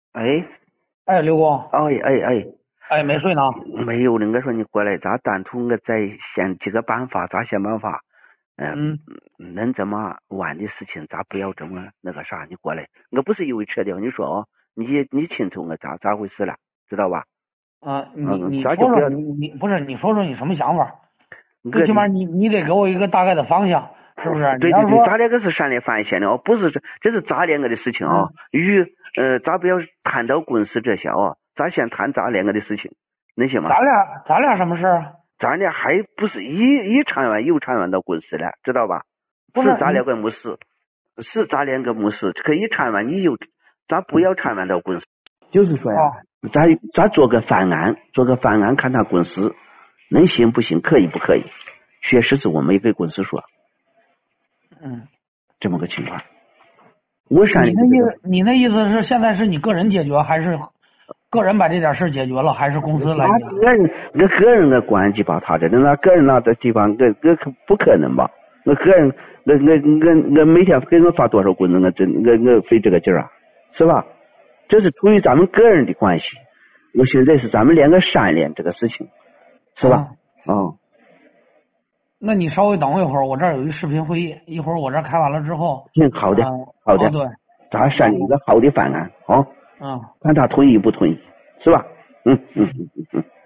哎， 哎，刘工， 哎， 没睡呢？ 没有的，我说你过来，咱单独我再想几个办法，咱想办法， 嗯能这么晚的事情，咱不要这么那个啥，你过来，我不是因为扯掉，你说哦，你清楚我咋回事了，知道吧？ 你说说咱就不要， 你不是你说说你什么想法？ 我最起码的， 你得给我一个大概的方向，是不是？你对对对， 要是说咱两个是闪电反线的哦，不是这是咱两个的事情啊，咱不要谈到公司这些哦，咱先谈咱两个的事情，能行吗？ 咱俩什么事儿啊？ 咱俩还不是一缠完又缠完到公司了，知道吧？是咱不是你两个没事，是咱两个没事，可以缠完你又，咱不要缠完到公司。就是说呀， 哦， 咱做个方案，看他公司能行不行，可以不可以？确实是我没给公司说， 嗯， 这么个情况。我上的这个， 你那意思是现在是你个人解决，还是个人把这点事解决了，还是公司来解决？ 我个人的关系吧，他这那个人那这地方，我可不可能吧？我个人，我每天给我发多少工资，我费这个劲儿啊，是吧？这是出于咱们个人的关系。我现在是咱们两个商量这个事情，是吧？ 那你稍微等我一会儿，我这儿有一视频会议，一会儿我这儿开完了之后， 好的，好的， 对， 咱商量一个好的方案， 嗯。 看他同意不同意，是吧？嗯。